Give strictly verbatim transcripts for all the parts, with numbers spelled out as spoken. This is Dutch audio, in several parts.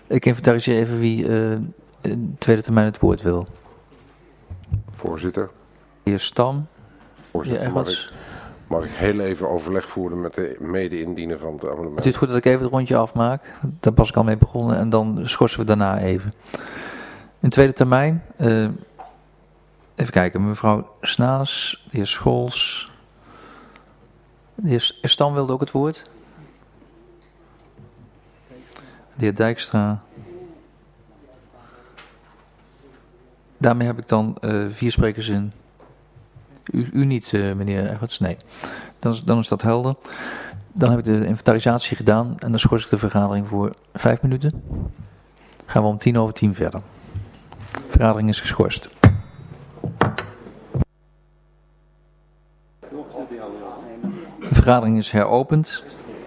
Ik inventariseer even wie uh, in de tweede termijn het woord wil. Voorzitter. De heer Stam. Voorzitter, Ja, mag, ik, mag ik heel even overleg voeren met de mede-indiener van het amendement? Het is goed dat ik even het rondje afmaak. Daar was ik al mee begonnen en dan schorsen we daarna even. In tweede termijn, uh, even kijken, mevrouw Snaas, de heer Scholz, de heer Stam wilde ook het woord. De heer Dijkstra. Daarmee heb ik dan uh, vier sprekers in. U, u niet, uh, meneer Egberts? Nee. Dan is, dan is dat helder. Dan heb ik de inventarisatie gedaan en dan schors ik de vergadering voor vijf minuten. Gaan we om tien over tien verder. De vergadering is geschorst. De vergadering is heropend.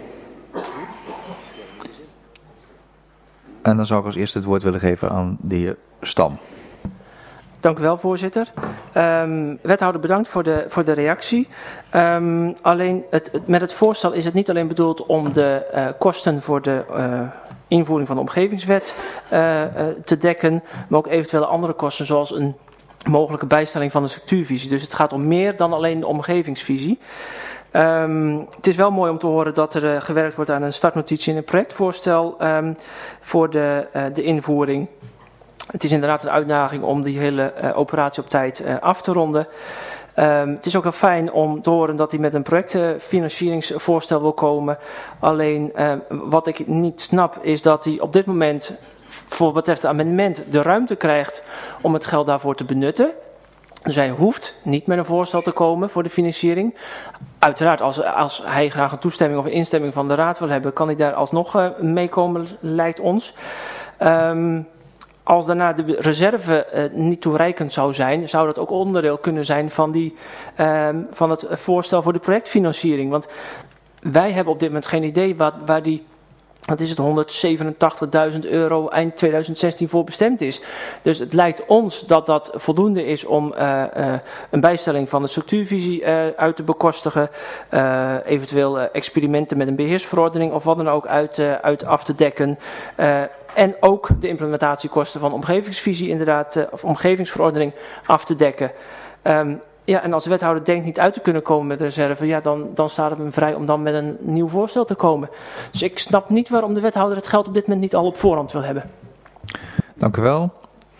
En dan zou ik als eerste het woord willen geven aan de heer Stam. Dank u wel, voorzitter. Um, wethouder, bedankt voor de, voor de reactie. Um, alleen het, het, met het voorstel is het niet alleen bedoeld om de uh, kosten voor de uh, invoering van de omgevingswet uh, uh, te dekken, maar ook eventuele andere kosten zoals een mogelijke bijstelling van de structuurvisie. Dus het gaat om meer dan alleen de omgevingsvisie. Um, het is wel mooi om te horen dat er uh, gewerkt wordt aan een startnotitie en een projectvoorstel um, voor de, uh, de invoering. Het is inderdaad een uitdaging om die hele uh, operatie op tijd uh, af te ronden. Um, het is ook heel fijn om te horen dat hij met een projectfinancieringsvoorstel wil komen. Alleen uh, wat ik niet snap is dat hij op dit moment voor wat betreft het amendement de ruimte krijgt om het geld daarvoor te benutten. Dus hij hoeft niet met een voorstel te komen voor de financiering. Uiteraard, als, als hij graag een toestemming of een instemming van de raad wil hebben, kan hij daar alsnog uh, meekomen, lijkt ons. Um, Als daarna de reserve uh, niet toereikend zou zijn, zou dat ook onderdeel kunnen zijn van, die, uh, van het voorstel voor de projectfinanciering. Want wij hebben op dit moment geen idee wat, waar die, wat is het, honderdzevenentachtigduizend euro eind tweeduizend zestien voor bestemd is. Dus het lijkt ons dat dat voldoende is om uh, uh, een bijstelling van de structuurvisie uh, uit te bekostigen. Uh, eventueel uh, experimenten met een beheersverordening of wat dan ook uit, uh, uit af te dekken. Uh, En ook de implementatiekosten van omgevingsvisie inderdaad, uh, of omgevingsverordening af te dekken. Um, ja, en als wethouder denkt niet uit te kunnen komen met de reserve, ja, dan, dan staat het hem vrij om dan met een nieuw voorstel te komen. Dus ik snap niet waarom de wethouder het geld op dit moment niet al op voorhand wil hebben. Dank u wel.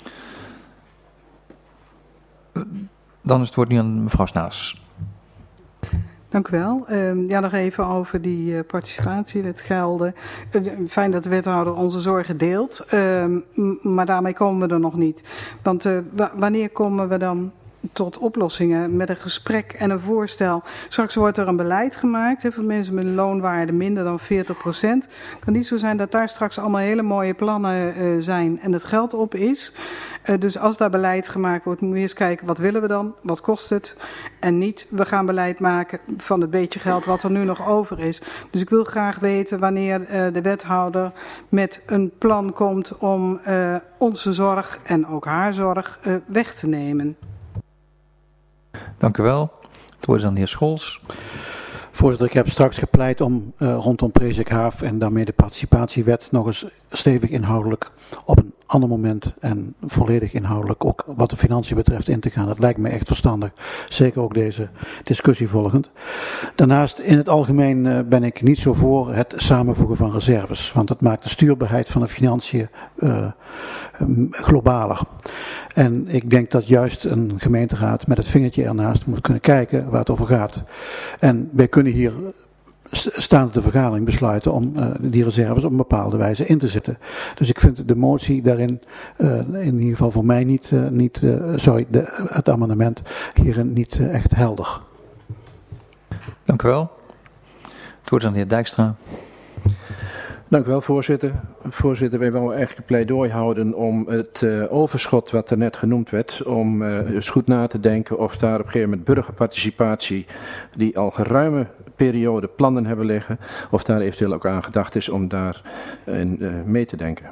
Dan is het woord nu aan mevrouw Snaas. Dank u wel. Uh, ja, nog even over die uh, participatie, het gelden. Uh, fijn dat de wethouder onze zorgen deelt, uh, m- maar daarmee komen we er nog niet. Want uh, w- wanneer komen we dan tot oplossingen met een gesprek en een voorstel? Straks wordt er een beleid gemaakt hè, voor mensen met een loonwaarde minder dan veertig procent. Het kan niet zo zijn dat daar straks allemaal hele mooie plannen uh, zijn en het geld op is. Uh, dus als daar beleid gemaakt wordt, moeten we eerst kijken wat willen we dan, wat kost het. En niet, we gaan beleid maken van het beetje geld wat er nu nog over is. Dus ik wil graag weten wanneer uh, de wethouder met een plan komt om uh, onze zorg en ook haar zorg uh, weg te nemen. Dank u wel. Het woord is aan de heer Scholz. Voorzitter, ik heb straks gepleit om uh, rondom Presikhaaf en daarmee de participatiewet nog eens stevig inhoudelijk op een ander moment en volledig inhoudelijk ook wat de financiën betreft in te gaan. Dat lijkt me echt verstandig. Zeker ook deze discussie volgend. Daarnaast in het algemeen uh, ben ik niet zo voor het samenvoegen van reserves. Want dat maakt de stuurbaarheid van de financiën uh, um, globaler. En ik denk dat juist een gemeenteraad met het vingertje ernaast moet kunnen kijken waar het over gaat. En wij kunnen hier staande de vergadering besluiten om uh, die reserves op een bepaalde wijze in te zetten. Dus ik vind de motie daarin, uh, in ieder geval voor mij niet, uh, niet uh, sorry, de, het amendement hierin niet uh, echt helder. Dank u wel. Het woord is aan de heer Dijkstra. Dank u wel, voorzitter. Voorzitter, wij willen eigenlijk een pleidooi houden om het uh, overschot wat er net genoemd werd, om uh, eens goed na te denken of daar op een gegeven moment burgerparticipatie, die al geruime periode plannen hebben liggen, of daar eventueel ook aan gedacht is om daar in, uh, mee te denken.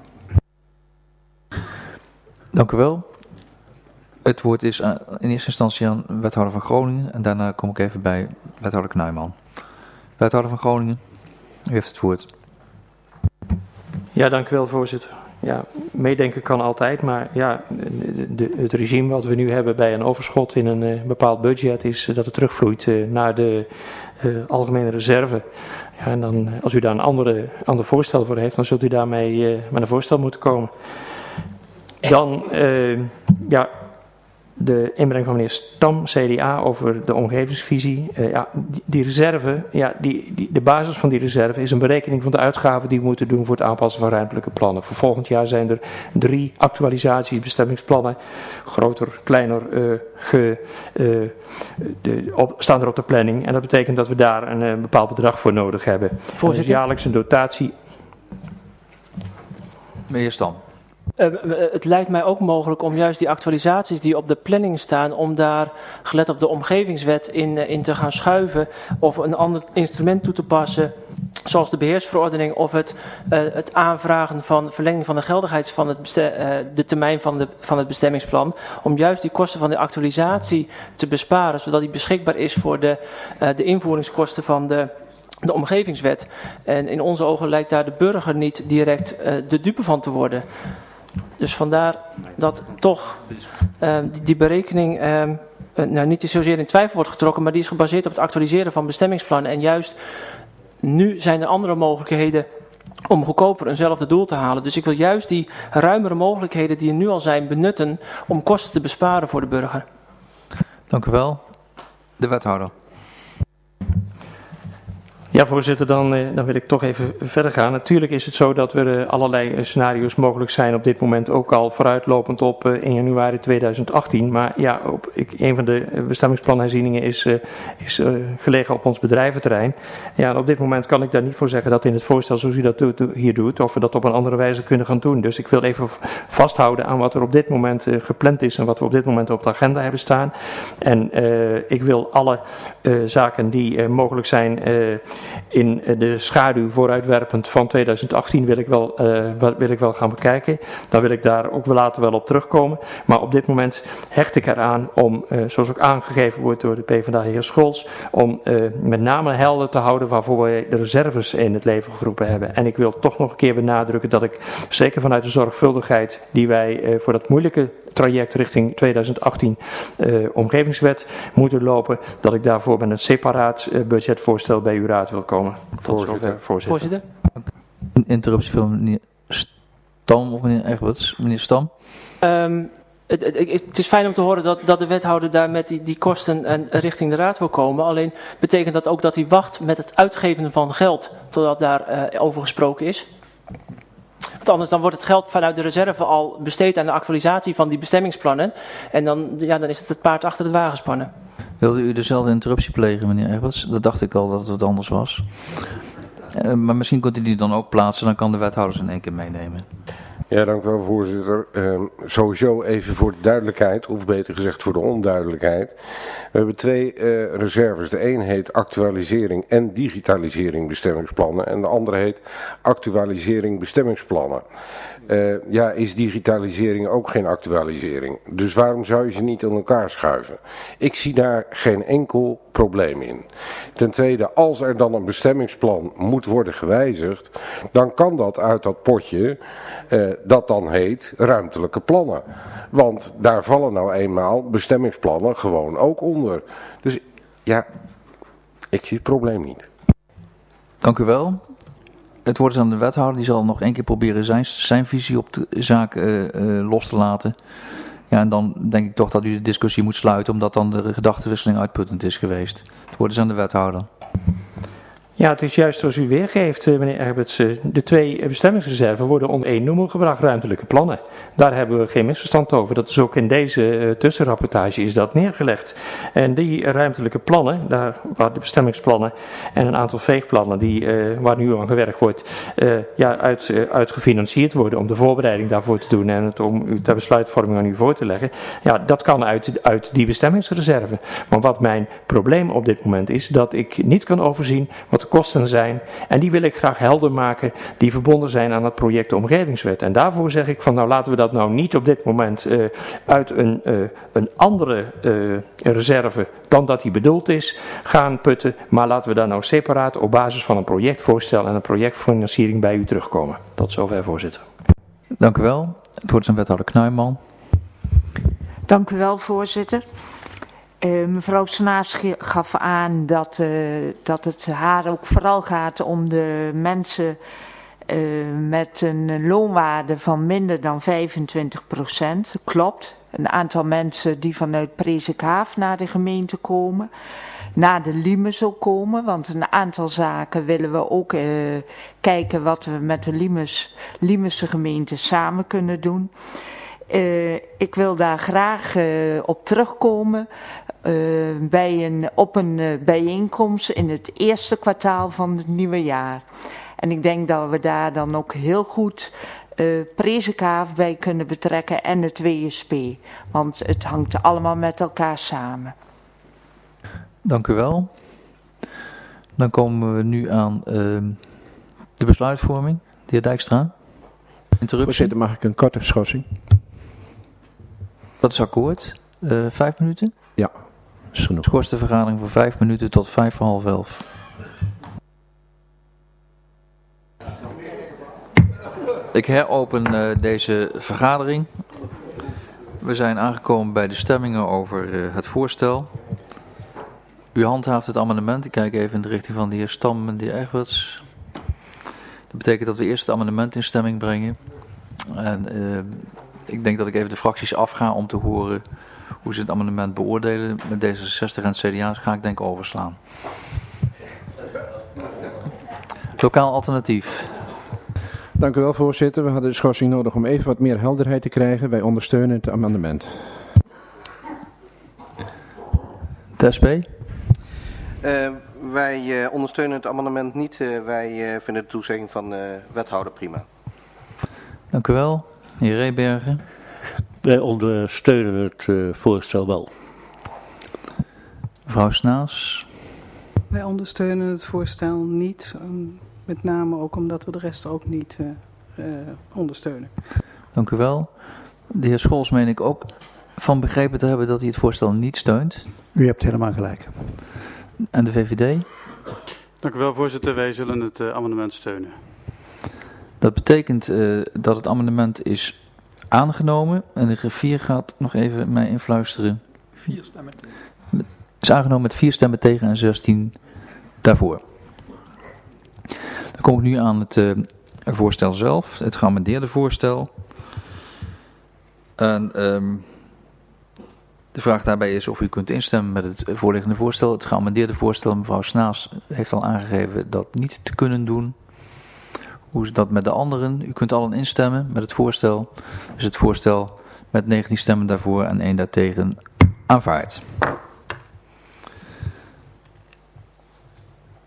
Dank u wel. Het woord is aan, in eerste instantie aan wethouder van Groningen en daarna kom ik even bij wethouder Knuijman. Wethouder van Groningen, u heeft het woord. Ja, dank u wel, voorzitter. ja, meedenken kan altijd, maar ja, de, de, het regime wat we nu hebben bij een overschot in een uh, bepaald budget is uh, dat het terugvloeit uh, naar de uh, algemene reserve. Ja, en dan, als u daar een andere, ander voorstel voor heeft, dan zult u daarmee uh, met een voorstel moeten komen. Dan, uh, ja, de inbreng van meneer Stam, C D A, over de omgevingsvisie. Uh, ja, die, die reserve, ja, die, die, de basis van die reserve is een berekening van de uitgaven die we moeten doen voor het aanpassen van ruimtelijke plannen. Voor volgend jaar zijn er drie actualisaties, bestemmingsplannen, groter, kleiner, uh, ge, uh, de, op, staan er op de planning. En dat betekent dat we daar een, een bepaald bedrag voor nodig hebben. Voorzitter. Dus jaarlijks een dotatie. Meneer Stam. Uh, het lijkt mij ook mogelijk om juist die actualisaties die op de planning staan, om daar, gelet op de omgevingswet, in, uh, in te gaan schuiven of een ander instrument toe te passen, zoals de beheersverordening of het, uh, het aanvragen van verlenging van de geldigheid van het bestem, uh, de termijn van, de, van het bestemmingsplan, om juist die kosten van de actualisatie te besparen, zodat die beschikbaar is voor de, uh, de invoeringskosten van de de omgevingswet. En in onze ogen lijkt daar de burger niet direct uh, de dupe van te worden. Dus vandaar dat toch uh, die, die berekening uh, uh, nou, niet zozeer in twijfel wordt getrokken, maar die is gebaseerd op het actualiseren van bestemmingsplannen. En juist nu zijn er andere mogelijkheden om goedkoper eenzelfde doel te halen. Dus ik wil juist die ruimere mogelijkheden die er nu al zijn benutten om kosten te besparen voor de burger. Dank u wel. De wethouder. Ja, voorzitter, dan, eh, dan wil ik toch even verder gaan. Natuurlijk is het zo dat er uh, allerlei uh, scenario's mogelijk zijn op dit moment, ook al vooruitlopend op uh, in januari tweeduizend achttien. Maar ja, op, ik, een van de bestemmingsplanherzieningen is, uh, is uh, gelegen op ons bedrijventerrein. Ja, en op dit moment kan ik daar niet voor zeggen dat in het voorstel zoals u dat do- do- hier doet, of we dat op een andere wijze kunnen gaan doen. Dus ik wil even vasthouden aan wat er op dit moment uh, gepland is en wat we op dit moment op de agenda hebben staan. En uh, ik wil alle uh, zaken die uh, mogelijk zijn uh, in de schaduw vooruitwerpend van tweeduizend achttien wil ik wel, uh, wil ik wel gaan bekijken. Dan wil ik daar ook wel later wel op terugkomen. Maar op dit moment hecht ik eraan om, uh, zoals ook aangegeven wordt door de PvdA heer Scholz, om uh, met name helder te houden waarvoor wij de reserves in het leven geroepen hebben. En ik wil toch nog een keer benadrukken dat ik zeker vanuit de zorgvuldigheid die wij uh, voor dat moeilijke traject richting tweeduizend achttien uh, omgevingswet moeten lopen, dat ik daarvoor met een separaat uh, budgetvoorstel bij uw raad wil komen. Tot zover, voorzitter. Voorzitter. Een interruptie van meneer Stam of meneer Egberts. Meneer Stam. Um, het, het, het is fijn om te horen dat, dat de wethouder daar met die, die kosten en richting de raad wil komen. Alleen betekent dat ook dat hij wacht met het uitgeven van geld totdat daar uh, over gesproken is. Want anders dan wordt het geld vanuit de reserve al besteed aan de actualisatie van die bestemmingsplannen. En dan, ja, dan is het het paard achter de wagen spannen. Wilde u dezelfde interruptie plegen, meneer Egberts? Dat dacht ik al dat het wat anders was. Uh, maar misschien kunt u die dan ook plaatsen, dan kan de wethouders in één keer meenemen. Ja, dank u wel, voorzitter. Uh, sowieso even voor de duidelijkheid, of beter gezegd voor de onduidelijkheid. We hebben twee uh, reserves. De een heet actualisering en digitalisering bestemmingsplannen en de andere heet actualisering bestemmingsplannen. Uh, ja, is digitalisering ook geen actualisering? Dus waarom zou je ze niet aan elkaar schuiven? Ik zie daar geen enkel probleem in. Ten tweede, als er dan een bestemmingsplan moet worden gewijzigd, dan kan dat uit dat potje, uh, dat dan heet ruimtelijke plannen. Want daar vallen nou eenmaal bestemmingsplannen gewoon ook onder. Dus ja, ik zie het probleem niet. Dank u wel. Het woord is aan de wethouder, die zal nog één keer proberen zijn, zijn visie op de zaak uh, uh, los te laten. Ja, en dan denk ik toch dat u de discussie moet sluiten, omdat dan de gedachtenwisseling uitputtend is geweest. Het woord is aan de wethouder. Ja, het is juist zoals u weergeeft, meneer Egberts. De twee bestemmingsreserven worden onder één noemer gebracht, ruimtelijke plannen. Daar hebben we geen misverstand over. Dat is ook in deze tussenrapportage is dat neergelegd. En die ruimtelijke plannen, daar waar de bestemmingsplannen en een aantal veegplannen die, uh, waar nu aan gewerkt wordt, uh, ja, uit, uh, uit gefinancierd worden om de voorbereiding daarvoor te doen en het om u ter besluitvorming aan u voor te leggen. Ja, dat kan uit, uit die bestemmingsreserve. Maar wat mijn probleem op dit moment is, dat ik niet kan overzien wat de kosten zijn. En die wil ik graag helder maken, die verbonden zijn aan het project de Omgevingswet. En daarvoor zeg ik van, nou laten we dat nou niet op dit moment uh, uit een, uh, een andere uh, reserve dan dat die bedoeld is gaan putten. Maar laten we daar nou separaat op basis van een projectvoorstel en een projectfinanciering bij u terugkomen. Tot zover, voorzitter. Dank u wel. Het woord is aan wethouder Knuijman. Dank u wel, voorzitter. Uh, mevrouw Snaars gaf aan dat, uh, dat het haar ook vooral gaat om de mensen uh, met een loonwaarde van minder dan vijfentwintig procent. Klopt. Een aantal mensen die vanuit Presikhaaf naar de gemeente komen. Naar de Limes ook komen, want een aantal zaken willen we ook uh, kijken wat we met de Limes, Limese gemeente samen kunnen doen. Uh, ik wil daar graag uh, op terugkomen uh, bij een, op een uh, bijeenkomst in het eerste kwartaal van het nieuwe jaar. En ik denk dat we daar dan ook heel goed uh, Presikhaaf bij kunnen betrekken en het W S P. Want het hangt allemaal met elkaar samen. Dank u wel. Dan komen we nu aan uh, de besluitvorming. De heer Dijkstra. Interruptie. Voorzitter, mag ik een korte schorsing? Dat is akkoord. Uh, vijf minuten? Ja, is genoeg. Schors de vergadering voor vijf minuten tot vijf voor half elf. Ik heropen uh, deze vergadering. We zijn aangekomen bij de stemmingen over uh, het voorstel. U handhaaft het amendement. Ik kijk even in de richting van de heer Stam en de heer Egberts. Dat betekent dat we eerst het amendement in stemming brengen. En uh, ik denk dat ik even de fracties afga om te horen hoe ze het amendement beoordelen. Met D zesenzestig en het C D A ga ik denk overslaan. Lokaal alternatief. Dank u wel, voorzitter. We hadden de schorsing nodig om even wat meer helderheid te krijgen. Wij ondersteunen het amendement. De S P? Uh, wij uh, ondersteunen het amendement niet. Uh, wij uh, vinden de toezegging van de uh, wethouder prima. Dank u wel. Heer Rebergen. Wij ondersteunen het uh, voorstel wel. Mevrouw Snaas. Wij ondersteunen het voorstel niet. Um, met name ook omdat we de rest ook niet uh, uh, ondersteunen. Dank u wel. De heer Scholz meen ik ook van begrepen te hebben dat hij het voorstel niet steunt. U hebt helemaal gelijk. En de V V D? Dank u wel, voorzitter. Wij zullen het uh, amendement steunen. Dat betekent uh, dat het amendement is aangenomen. En de griffier gaat nog even mij influisteren. Vier stemmen. Het is aangenomen met vier stemmen tegen en zestien daarvoor. Dan kom ik nu aan het uh, voorstel zelf. Het geamendeerde voorstel. En um, de vraag daarbij is of u kunt instemmen met het voorliggende voorstel. Het geamendeerde voorstel, mevrouw Snaas heeft al aangegeven dat niet te kunnen doen. Hoe is dat met de anderen? U kunt allen instemmen met het voorstel. Dus het voorstel met negentien stemmen daarvoor en één daartegen aanvaard.